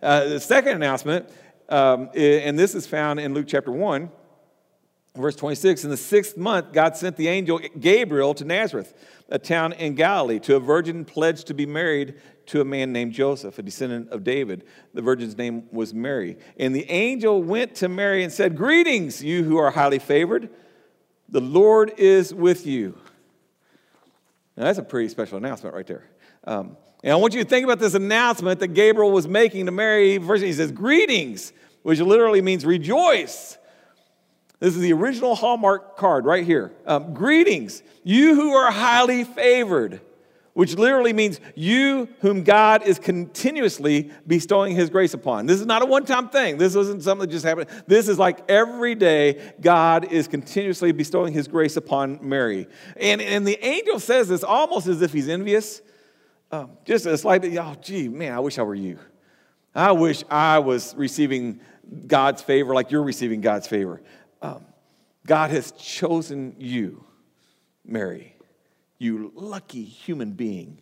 The second announcement, and this is found in Luke chapter 1, verse 26. In the 6th month, God sent the angel Gabriel to Nazareth, a town in Galilee, to a virgin pledged to be married to a man named Joseph, a descendant of David. The virgin's name was Mary. And the angel went to Mary and said, "Greetings, you who are highly favored. The Lord is with you." Now, that's a pretty special announcement right there. And I want you to think about this announcement that Gabriel was making to Mary. First, he says, "Greetings," which literally means rejoice. This is the original Hallmark card right here. "Greetings, you who are highly favored," which literally means you whom God is continuously bestowing his grace upon. This is not a one-time thing. This isn't something that just happened. This is like every day God is continuously bestowing his grace upon Mary. And the angel says this almost as if he's envious. Just a slight, oh, gee, man, I wish I were you. I wish I was receiving God's favor like you're receiving God's favor. God has chosen you, Mary. You lucky human being.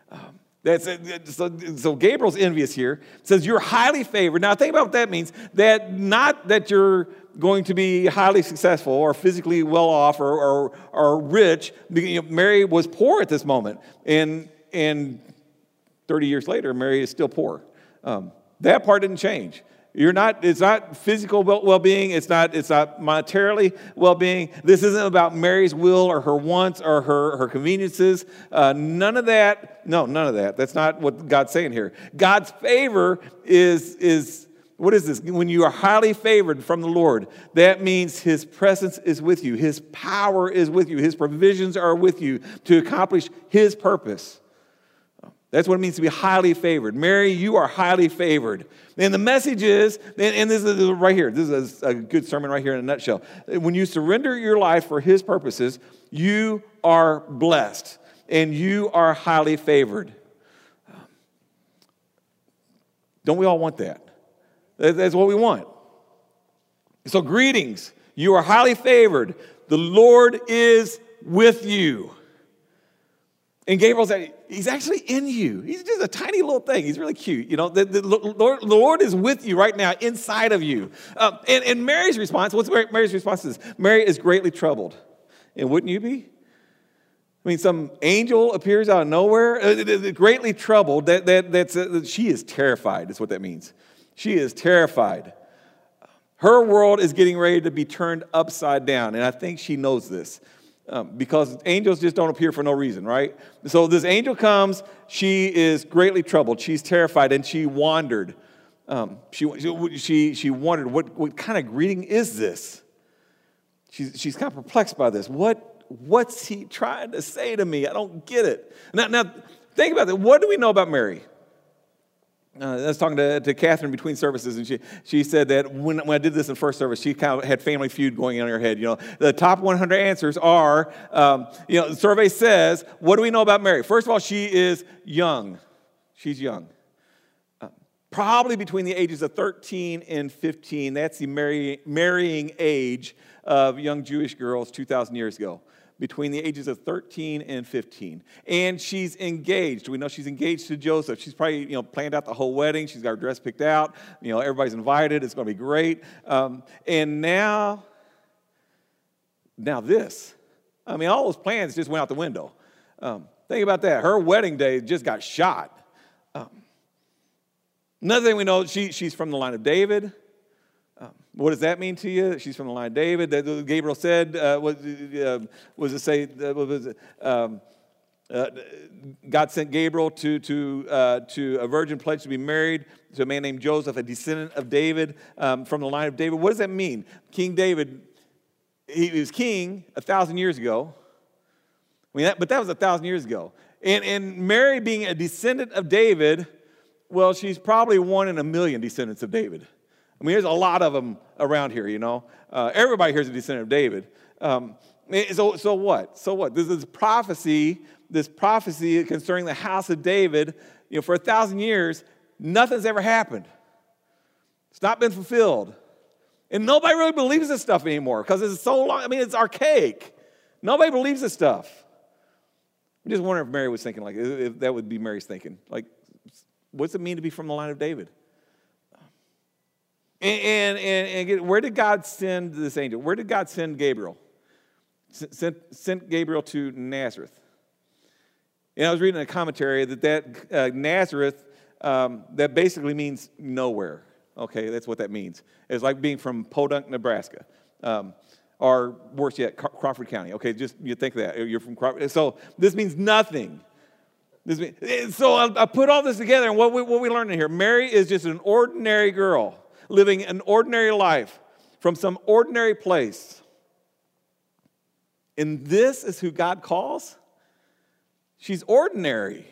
So Gabriel's envious here. It says you're highly favored. Now think about what that means. That not that you're going to be highly successful or physically well off or rich. Mary was poor at this moment. And 30 years later, Mary is still poor. That part didn't change. It's not physical well-being. It's not monetarily well-being. This isn't about Mary's will or her wants or her conveniences. None of that. No, none of that. That's not what God's saying here. God's favor is what is this? When you are highly favored from the Lord, that means his presence is with you. His power is with you. His provisions are with you to accomplish his purpose. That's what it means to be highly favored. Mary, you are highly favored. And the message is, and this is right here, this is a good sermon right here in a nutshell. When you surrender your life for his purposes, you are blessed and you are highly favored. Don't we all want that? That's what we want. So greetings, you are highly favored. The Lord is with you. And Gabriel said, he's actually in you. He's just a tiny little thing. He's really cute. You know, the Lord is with you right now, inside of you. And Mary's response, what's Mary's response to this? Mary is greatly troubled. And wouldn't you be? I mean, some angel appears out of nowhere, greatly troubled. She is terrified, is what that means. She is terrified. Her world is getting ready to be turned upside down, and I think she knows this. Because angels just don't appear for no reason, right? So this angel comes, she is greatly troubled, she's terrified, and she wondered. She wondered, what kind of greeting is this? She's kind of perplexed by this. What's he trying to say to me? I don't get it. Now think about that. What do we know about Mary? I was talking to Catherine between services, and she said that when I did this in first service, she kind of had Family Feud going on in her head. You know, the top 100 answers are, the survey says, what do we know about Mary? First of all, she is young. She's young. Probably between the ages of 13 and 15. That's the marrying age of young Jewish girls 2,000 years ago. Between the ages of 13 and 15. And she's engaged. We know she's engaged to Joseph. She's probably, planned out the whole wedding. She's got her dress picked out. Everybody's invited. It's going to be great. And now this. I mean, all those plans just went out the window. Think about that. Her wedding day just got shot. Another thing we know, she's from the line of David. What does that mean to you? She's from the line of David. That Gabriel said, God sent Gabriel to a virgin pledged to be married to a man named Joseph, a descendant of David, from the line of David. What does that mean? King David, he was king 1,000 years ago. But that was 1,000 years ago. And Mary being a descendant of David, well, she's probably one in a million descendants of David. I mean, there's a lot of them around here, Everybody here is a descendant of David. So what? So what? This prophecy concerning the house of David, for 1,000 years, nothing's ever happened. It's not been fulfilled. And nobody really believes this stuff anymore because it's so long. I mean, it's archaic. Nobody believes this stuff. I'm just wondering if Mary was thinking if that would be Mary's thinking. Like, what's it mean to be from the line of David? And again, where did God send this angel? Where did God send Gabriel? Sent Gabriel to Nazareth. And I was reading a commentary that Nazareth, that basically means nowhere. Okay, that's what that means. It's like being from Podunk, Nebraska. Or worse yet, Crawford County. Okay, just you think that. You're from Crawford. So this means nothing. So I put all this together, and what we learned in here, Mary is just an ordinary girl living an ordinary life from some ordinary place. And this is who God calls? She's ordinary.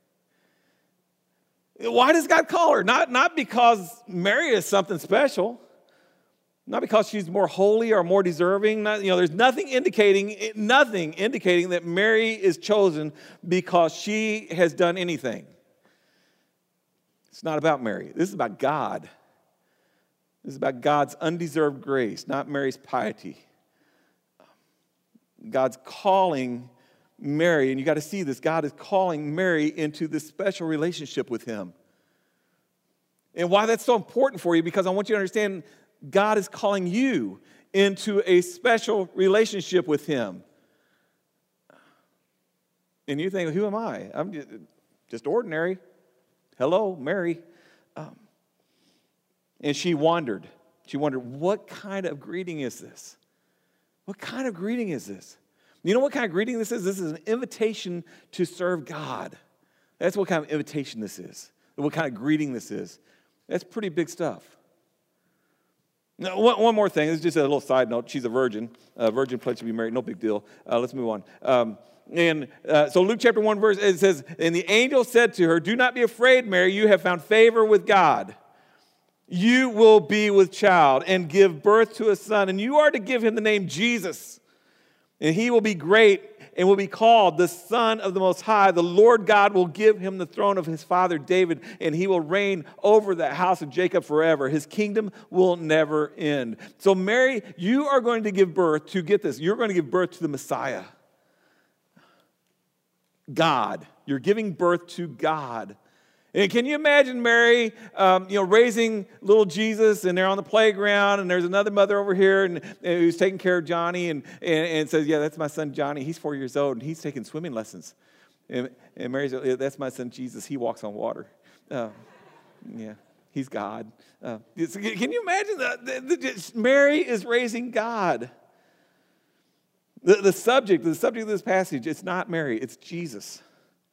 Why does God call her? Not because Mary is something special. Not because she's more holy or more deserving. There's nothing indicating that Mary is chosen because she has done anything. It's not about Mary. This is about God. This is about God's undeserved grace, not Mary's piety. God's calling Mary, and you got to see this, God is calling Mary into this special relationship with him. And why that's so important for you, because I want you to understand God is calling you into a special relationship with him. And you think, who am I? I'm just ordinary. Hello, Mary. And she wondered. She wondered, what kind of greeting is this? What kind of greeting is this? You know what kind of greeting this is? This is an invitation to serve God. That's what kind of invitation this is. What kind of greeting this is. That's pretty big stuff. Now, one more thing. This is just a little side note. She's a virgin. A virgin pledged to be married. No big deal. Let's move on. So Luke chapter 1 verse, it says, and the angel said to her, do not be afraid, Mary. You have found favor with God. You will be with child and give birth to a son, and you are to give him the name Jesus. And he will be great and will be called the Son of the Most High. The Lord God will give him the throne of his father David, and he will reign over the house of Jacob forever. His kingdom will never end. So Mary, you are going to give birth to, get this, you're going to give birth to the Messiah. God. You're giving birth to God. And can you imagine Mary, raising little Jesus, and they're on the playground, and there's another mother over here and who's taking care of Johnny, and says, yeah, that's my son Johnny. He's 4 years old, and he's taking swimming lessons. And Mary's, yeah, that's my son Jesus. He walks on water. Yeah, he's God. Can you imagine that? Mary is raising God. The subject of this passage, it's not Mary, it's Jesus.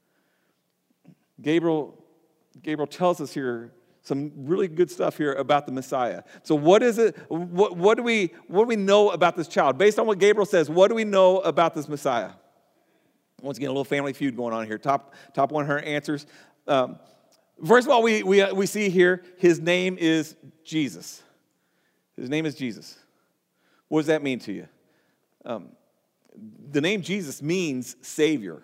Gabriel tells us here some really good stuff here about the Messiah. So what is it? What do we know about this child? Based on what Gabriel says, what do we know about this Messiah? Once again, a little family feud going on here. Top 100 answers. First of all, we see here his name is Jesus. His name is Jesus. What does that mean to you? The name Jesus means Savior.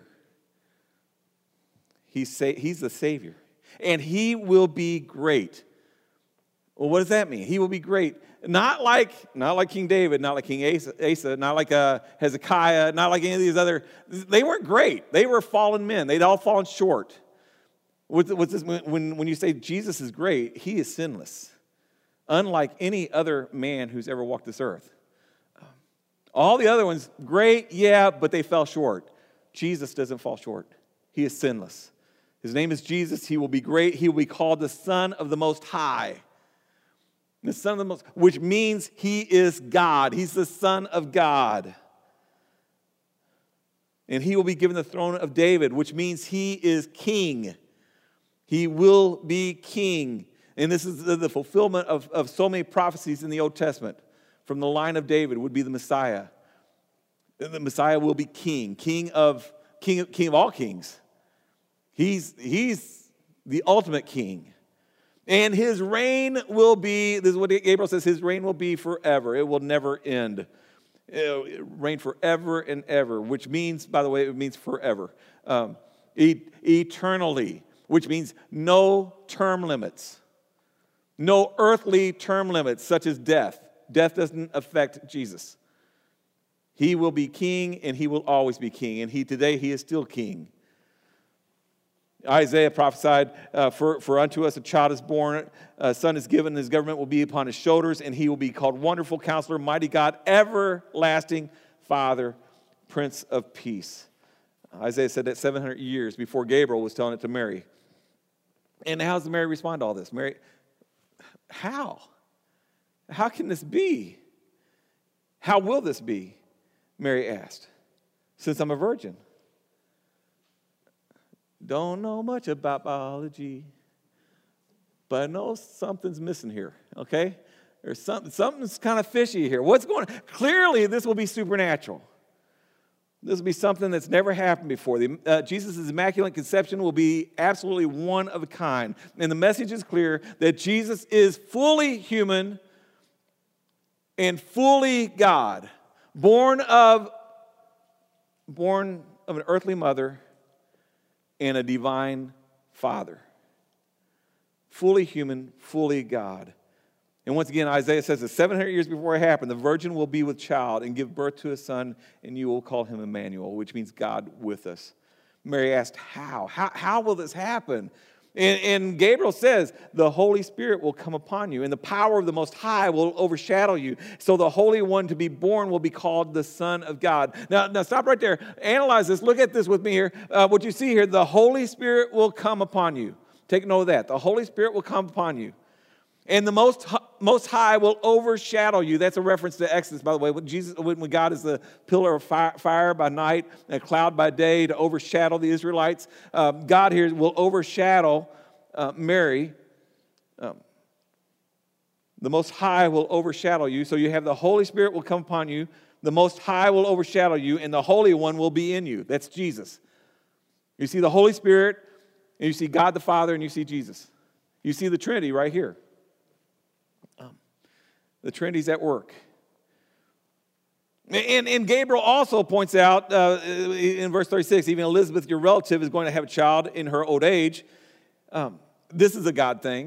He's the Savior. And he will be great. Well, what does that mean? He will be great. Not like King David, not like King Asa, not like Hezekiah, not like any of these other. They weren't great. They were fallen men. They'd all fallen short. When you say Jesus is great, he is sinless. Unlike any other man who's ever walked this earth. All the other ones, great, yeah, but they fell short. Jesus doesn't fall short. He is sinless. His name is Jesus. He will be great. He will be called the Son of the Most High. The Son of the Most, which means he is God. He's the Son of God. And he will be given the throne of David, which means he is king. He will be king. And this is the fulfillment of so many prophecies in the Old Testament. From the line of David would be the Messiah. The Messiah will be king of all kings. He's the ultimate king. And his reign will be, this is what Gabriel says, his reign will be forever. It will never end. It'll reign forever and ever, which means, by the way, it means forever. Eternally, which means no term limits. No earthly term limits, such as death. Death doesn't affect Jesus. He will be king, and he will always be king. And today he is still king. Isaiah prophesied, for unto us a child is born, a son is given, his government will be upon his shoulders, and he will be called Wonderful Counselor, Mighty God, Everlasting Father, Prince of Peace. Isaiah said that 700 years before Gabriel was telling it to Mary. And how does Mary respond to all this? Mary, how? How can this be? How will this be? Mary asked. Since I'm a virgin. Don't know much about biology, but I know something's missing here, okay? There's something's kind of fishy here. What's going on? Clearly, this will be supernatural. This will be something that's never happened before. Jesus' Immaculate Conception will be absolutely one of a kind. And the message is clear that Jesus is fully human and fully God, born of an earthly mother and a divine father. Fully human, fully God. And once again, Isaiah says that 700 years before it happened, the virgin will be with child and give birth to a son, and you will call him Emmanuel, which means God with us. Mary asked, how? How will this happen? And Gabriel says, the Holy Spirit will come upon you, and the power of the Most High will overshadow you. So the Holy One to be born will be called the Son of God. Now stop right there. Analyze this. Look at this with me here. What you see here, the Holy Spirit will come upon you. Take note of that. The Holy Spirit will come upon you. And the Most High will overshadow you. That's a reference to Exodus, by the way. When God is the pillar of fire by night and a cloud by day to overshadow the Israelites, God here will overshadow Mary. The Most High will overshadow you. So you have the Holy Spirit will come upon you. The Most High will overshadow you, and the Holy One will be in you. That's Jesus. You see the Holy Spirit, and you see God the Father, and you see Jesus. You see the Trinity right here. The Trinity's at work. And Gabriel also points out in verse 36, even Elizabeth, your relative, is going to have a child in her old age. This is a God thing.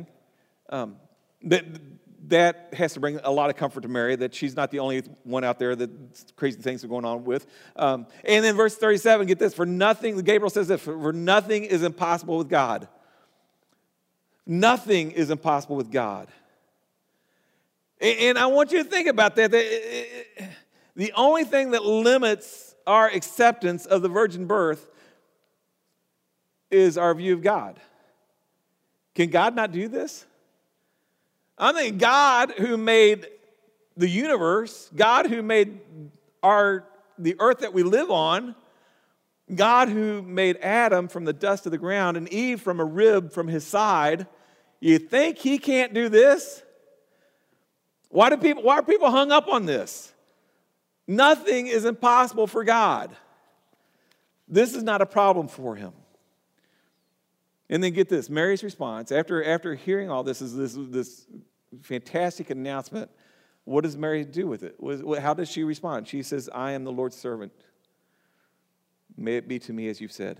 That has to bring a lot of comfort to Mary, that she's not the only one out there that crazy things are going on with. And then verse 37, get this, Gabriel says this, for nothing is impossible with God. Nothing is impossible with God. And I want you to think about that. The only thing that limits our acceptance of the virgin birth is our view of God. Can God not do this? I mean, God who made the universe, God who made the earth that we live on, God who made Adam from the dust of the ground and Eve from a rib from his side, you think he can't do this? Why are people hung up on this? Nothing is impossible for God. This is not a problem for him. And then get this, Mary's response, after hearing all this, is this fantastic announcement. What does Mary do with it? How does she respond? She says, I am the Lord's servant. May it be to me as you've said.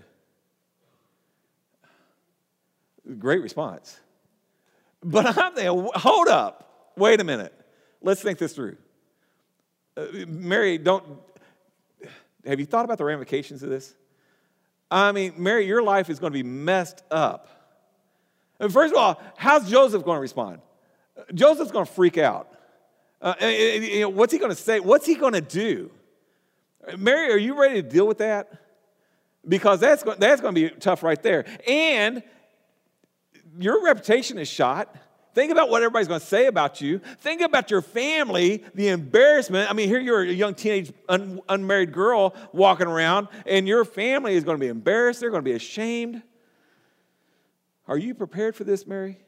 Great response. But I'm thinking, hold up. Wait a minute. Let's think this through. Mary, have you thought about the ramifications of this? I mean, Mary, your life is going to be messed up. And first of all, how's Joseph going to respond? Joseph's going to freak out. What's he going to say? What's he going to do? Mary, are you ready to deal with that? Because that's going to be tough right there. And your reputation is shot. Think about what everybody's going to say about you. Think about your family, the embarrassment. I mean, here you're a young teenage unmarried girl walking around, and your family is going to be embarrassed. They're going to be ashamed. Are you prepared for this, Mary?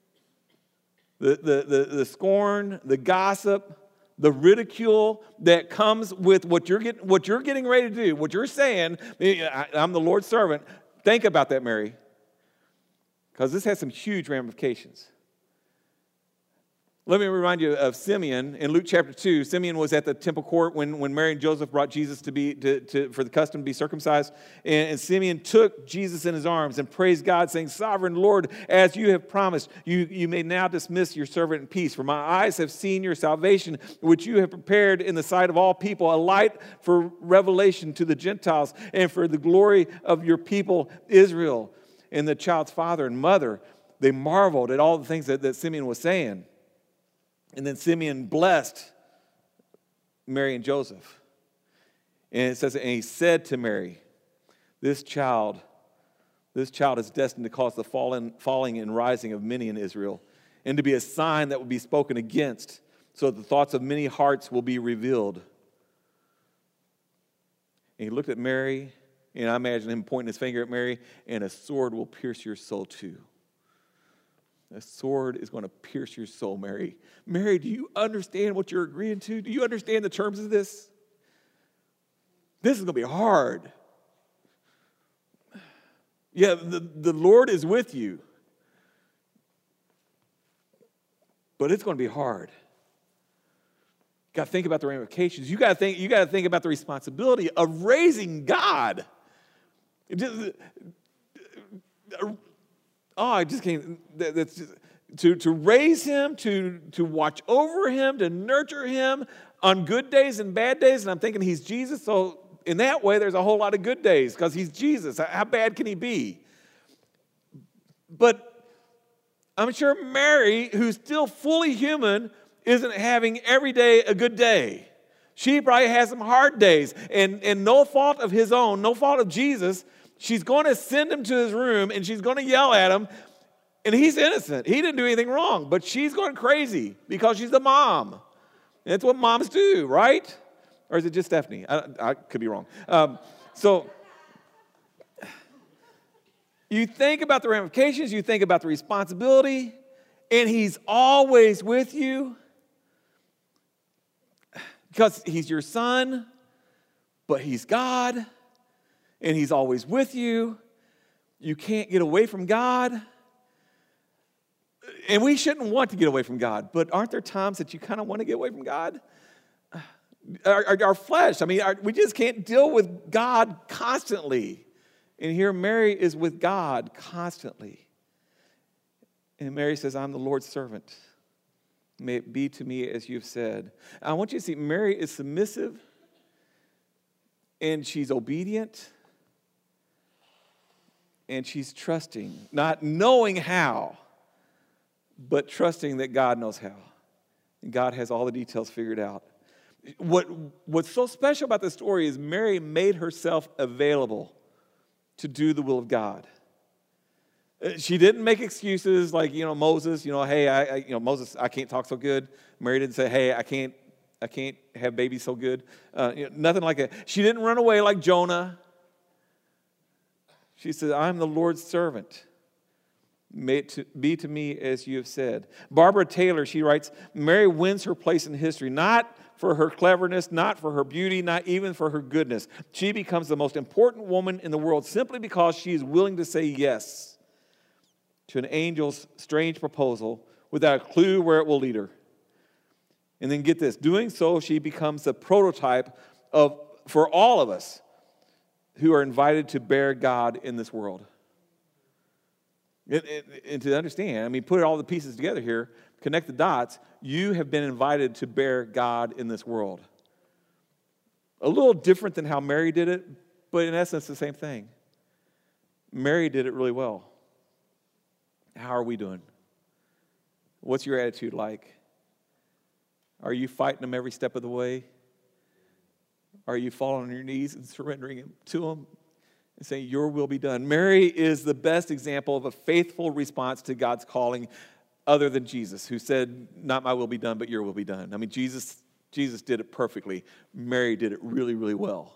The scorn, the gossip, the ridicule that comes with what you're getting ready to do, what you're saying, I'm the Lord's servant. Think about that, Mary, because this has some huge ramifications. Let me remind you of Simeon in Luke chapter 2. Simeon was at the temple court when Mary and Joseph brought Jesus for the custom to be circumcised. And Simeon took Jesus in his arms and praised God, saying, Sovereign Lord, as you have promised, you may now dismiss your servant in peace. For my eyes have seen your salvation, which you have prepared in the sight of all people, a light for revelation to the Gentiles and for the glory of your people Israel. and the child's father and mother, they marveled at all the things that Simeon was saying. And then Simeon blessed Mary and Joseph. And it says, and he said to Mary, this child is destined to cause the falling and rising of many in Israel, and to be a sign that will be spoken against, so that the thoughts of many hearts will be revealed. And he looked at Mary, and I imagine him pointing his finger at Mary, and a sword will pierce your soul too. A sword is going to pierce your soul, Mary. Mary, do you understand what you're agreeing to? Do you understand the terms of this? This is going to be hard. Yeah, the Lord is with you. But it's going to be hard. You got to think about the ramifications. You got to think about the responsibility of raising God. I just can't. That's just, to raise him, to watch over him, to nurture him on good days and bad days. And I'm thinking he's Jesus, so in that way, there's a whole lot of good days because he's Jesus. How bad can he be? But I'm sure Mary, who's still fully human, isn't having every day a good day. She probably has some hard days, and no fault of his own, no fault of Jesus. She's going to send him to his room, and she's going to yell at him, and he's innocent. He didn't do anything wrong, but she's going crazy because she's the mom. And that's what moms do, right? Or is it just Stephanie? I could be wrong. So you think about the ramifications, you think about the responsibility, and he's always with you because he's your son, but he's God, and he's always with you. You can't get away from God. And we shouldn't want to get away from God, but aren't there times that you kind of want to get away from God? Our flesh, we just can't deal with God constantly. And here Mary is with God constantly. And Mary says, I'm the Lord's servant. May it be to me as you've said. I want you to see Mary is submissive and she's obedient and she's trusting, not knowing how, but trusting that God knows how. And God has all the details figured out. What's so special about this story is Mary made herself available to do the will of God. She didn't make excuses like, Moses, hey, Moses, I can't talk so good. Mary didn't say, hey, I can't have babies so good. Nothing like that. She didn't run away like Jonah. She said, I'm the Lord's servant. May it be to me as you have said. Barbara Taylor, she writes, Mary wins her place in history, not for her cleverness, not for her beauty, not even for her goodness. She becomes the most important woman in the world simply because she is willing to say yes to an angel's strange proposal without a clue where it will lead her. And then get this, doing so, she becomes the prototype for all of us who are invited to bear God in this world. And to understand, put all the pieces together here, connect the dots, you have been invited to bear God in this world. A little different than how Mary did it, but in essence the same thing. Mary did it really well. How are we doing? What's your attitude like? Are you fighting them every step of the way? Are you falling on your knees and surrendering to them and saying, your will be done? Mary is the best example of a faithful response to God's calling other than Jesus, who said, not my will be done, but your will be done. Jesus did it perfectly. Mary did it really, really well.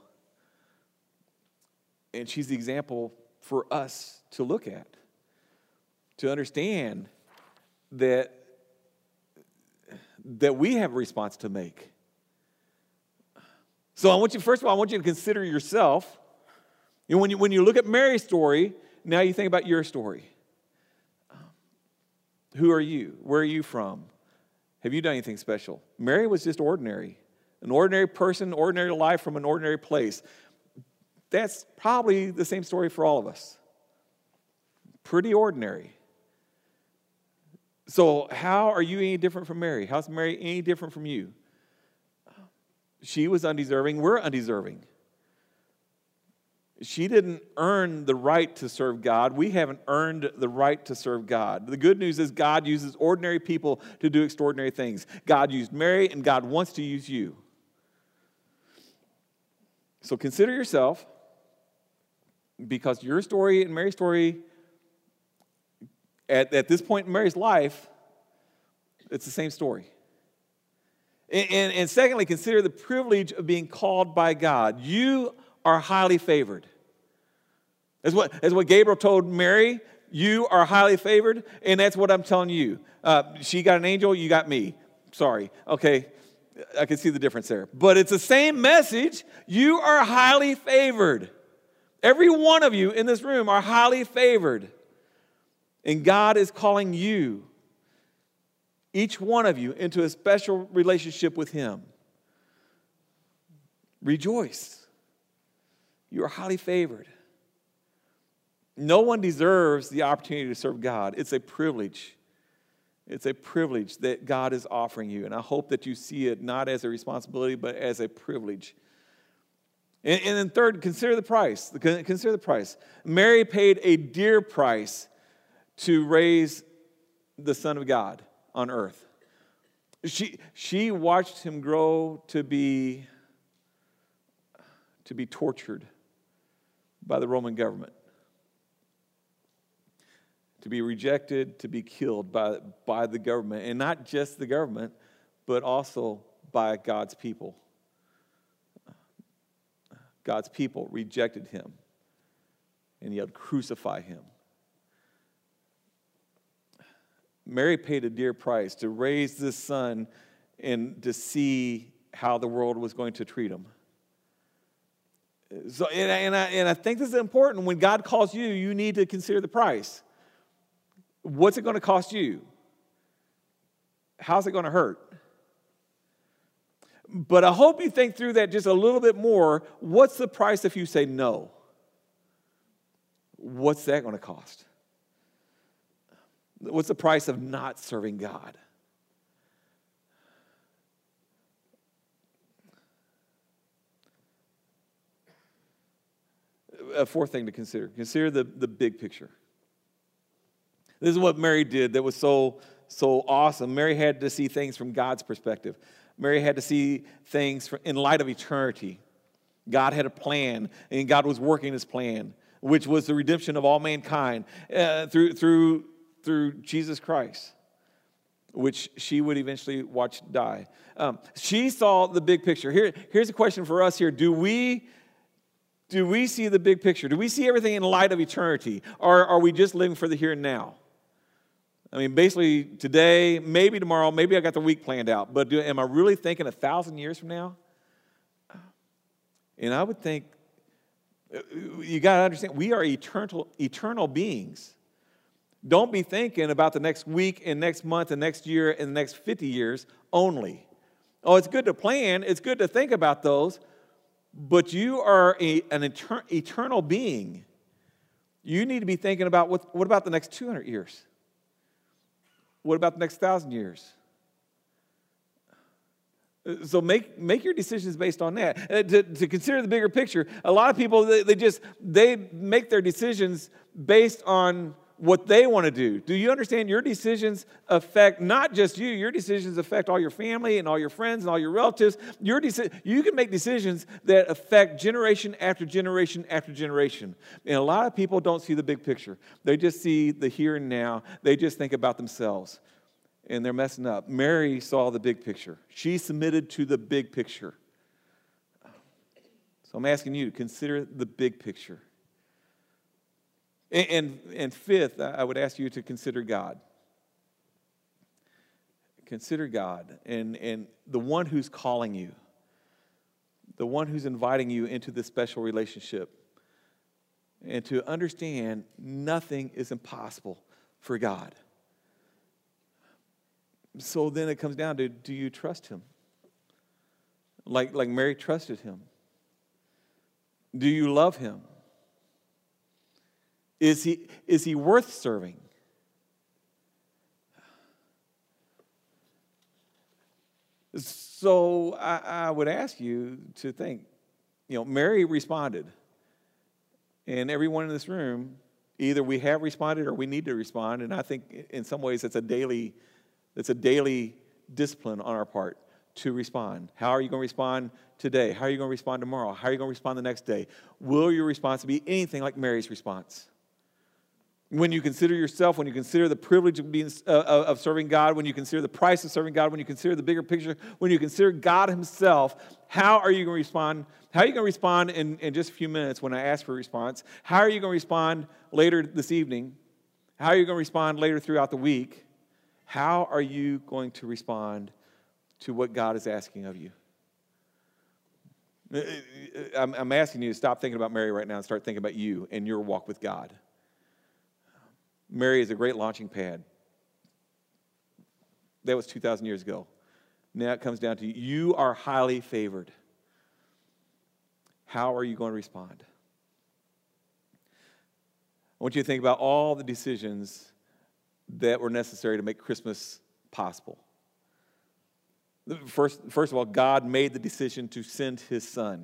And she's the example for us to look at, to understand that we have a response to make. So first of all, I want you to consider yourself. When you look at Mary's story, now you think about your story. Who are you? Where are you from? Have you done anything special? Mary was just ordinary. An ordinary person, ordinary life from an ordinary place. That's probably the same story for all of us. Pretty ordinary. So how are you any different from Mary? How's Mary any different from you? She was undeserving. We're undeserving. She didn't earn the right to serve God. We haven't earned the right to serve God. The good news is God uses ordinary people to do extraordinary things. God used Mary, and God wants to use you. So consider yourself, because your story and Mary's story, at this point in Mary's life, it's the same story. And secondly, consider the privilege of being called by God. You are highly favored. That's what Gabriel told Mary. You are highly favored, and that's what I'm telling you. She got an angel, you got me. Sorry. Okay, I can see the difference there. But it's the same message. You are highly favored. Every one of you in this room are highly favored. And God is calling you, each one of you, into a special relationship with Him. Rejoice. You are highly favored. No one deserves the opportunity to serve God. It's a privilege. It's a privilege that God is offering you. And I hope that you see it not as a responsibility, but as a privilege. And then third, consider the price. Consider the price. Mary paid a dear price to raise the Son of God on earth. She watched him grow to be tortured by the Roman government, to be rejected, to be killed by the government, and not just the government, but also by God's people. God's people rejected him and yelled, "Crucify him." Mary paid a dear price to raise this son and to see how the world was going to treat him. So, and I think this is important. When God calls you, you need to consider the price. What's it going to cost you? How's it going to hurt? But I hope you think through that just a little bit more. What's the price if you say no? What's that going to cost? What's the price of not serving God? A fourth thing to consider. Consider the big picture. This is what Mary did that was so awesome. Mary had to see things from God's perspective. Mary had to see things in light of eternity. God had a plan, and God was working his plan, which was the redemption of all mankind through Jesus Christ, which she would eventually watch die. She saw the big picture. Here's a question for us here. Do we see the big picture? Do we see everything in light of eternity? Or are we just living for the here and now? I mean, basically today, maybe tomorrow, maybe I got the week planned out, but am I really thinking 1,000 years from now? And I would think, you got to understand, we are eternal beings. Don't be thinking about the next week and next month and next year and the next 50 years only. Oh, it's good to plan. It's good to think about those. But you are an eternal being. You need to be thinking about what about the next 200 years? What about the next 1,000 years? So make your decisions based on that. To consider the bigger picture, a lot of people, they make their decisions based on what they want to do. Do you understand your decisions affect not just you? Your decisions affect all your family and all your friends and all your relatives. You can make decisions that affect generation after generation after generation. And a lot of people don't see the big picture. They just see the here and now. They just think about themselves. And they're messing up. Mary saw the big picture. She submitted to the big picture. So I'm asking you to consider the big picture. And fifth, I would ask you to consider God. Consider God and the one who's calling you, the one who's inviting you into this special relationship. And to understand nothing is impossible for God. So then it comes down to, do you trust him? Like Mary trusted him. Do you love him? Is he worth serving? So I would ask you to think, Mary responded. And everyone in this room, either we have responded or we need to respond. And I think in some ways it's a daily discipline on our part to respond. How are you going to respond today? How are you going to respond tomorrow? How are you going to respond the next day? Will your response be anything like Mary's response? When you consider yourself, when you consider the privilege of being of serving God, when you consider the price of serving God, when you consider the bigger picture, when you consider God himself, how are you going to respond? How are you going to respond in just a few minutes when I ask for a response? How are you going to respond later this evening? How are you going to respond later throughout the week? How are you going to respond to what God is asking of you? I'm asking you to stop thinking about Mary right now and start thinking about you and your walk with God. Mary is a great launching pad. That was 2,000 years ago. Now it comes down to you are highly favored. How are you going to respond? I want you to think about all the decisions that were necessary to make Christmas possible. First of all, God made the decision to send his son.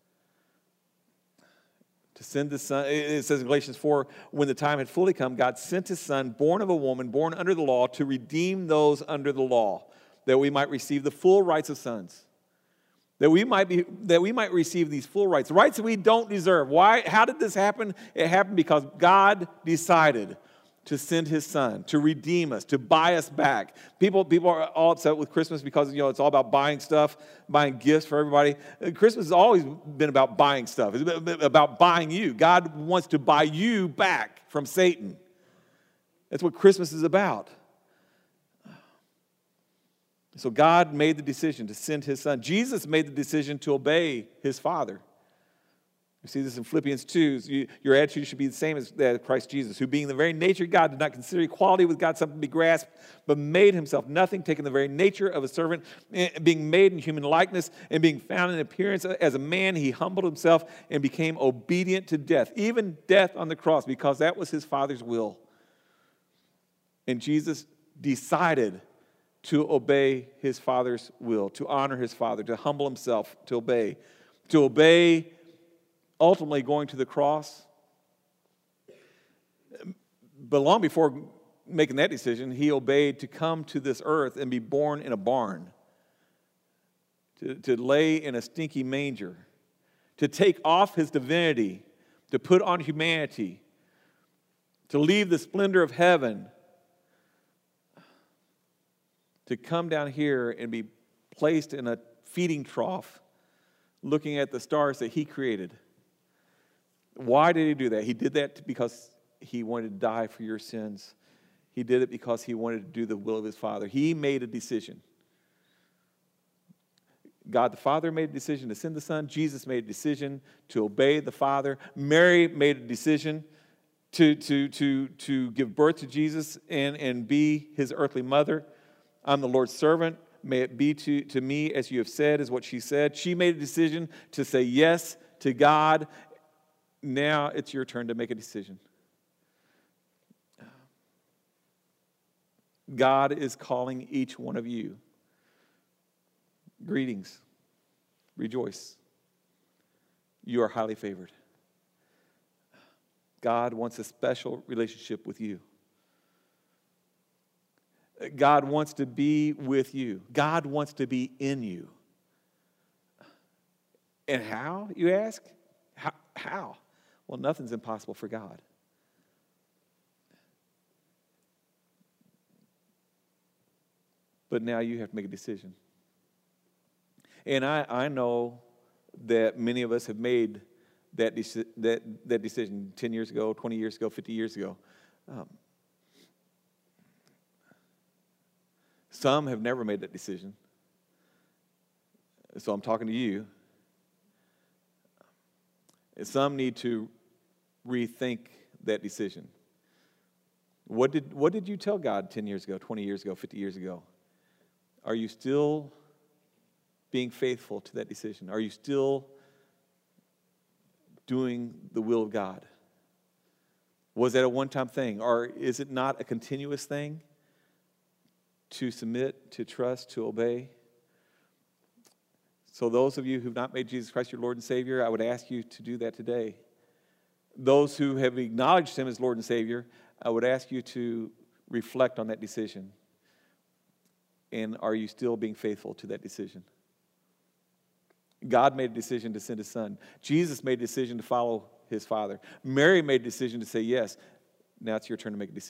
To send the son, it says in Galatians 4, when the time had fully come, God sent his son, born of a woman, born under the law, to redeem those under the law, that we might receive the full rights of sons. That we might receive these full rights that we don't deserve. Why? How did this happen? It happened because God decided to send his son, to redeem us, to buy us back. People are all upset with Christmas because, it's all about buying stuff, buying gifts for everybody. Christmas has always been about buying stuff. It's about buying you. God wants to buy you back from Satan. That's what Christmas is about. So God made the decision to send his son. Jesus made the decision to obey his Father. You see this in Philippians 2. Your attitude should be the same as that of Christ Jesus, who being the very nature of God did not consider equality with God something to be grasped, but made himself nothing, taking the very nature of a servant, being made in human likeness, and being found in appearance as a man, he humbled himself and became obedient to death, even death on the cross, because that was his Father's will. And Jesus decided to obey his Father's will, to honor his Father, to humble himself, to obey ultimately going to the cross. But long before making that decision, he obeyed to come to this earth and be born in a barn, to lay in a stinky manger, to take off his divinity, to put on humanity, to leave the splendor of heaven, to come down here and be placed in a feeding trough, looking at the stars that he created. Why did he do that? He did that because he wanted to die for your sins. He did it because he wanted to do the will of his Father. He made a decision. God the Father made a decision to send the Son. Jesus made a decision to obey the Father. Mary made a decision to give birth to Jesus and be his earthly mother. I'm the Lord's servant. May it be to me as you have said, is what she said. She made a decision to say yes to God. Now it's your turn to make a decision. God is calling each one of you. Greetings. Rejoice. You are highly favored. God wants a special relationship with you. God wants to be with you. God wants to be in you. And how, you ask? How? Well, nothing's impossible for God. But now you have to make a decision. And I know that many of us have made that decision 10 years ago, 20 years ago, 50 years ago. Some have never made that decision. So I'm talking to you. Some need to rethink that decision. What did you tell God 10 years ago, 20 years ago, 50 years ago? Are you still being faithful to that decision? Are you still doing the will of God? Was that a one-time thing? Or is it not a continuous thing to submit, to trust, to obey? So those of you who've not made Jesus Christ your Lord and Savior, I would ask you to do that today. those who have acknowledged him as Lord and Savior, I would ask you to reflect on that decision. And are you still being faithful to that decision? God made a decision to send his son. Jesus made a decision to follow his Father. Mary made a decision to say yes. Now it's your turn to make a decision.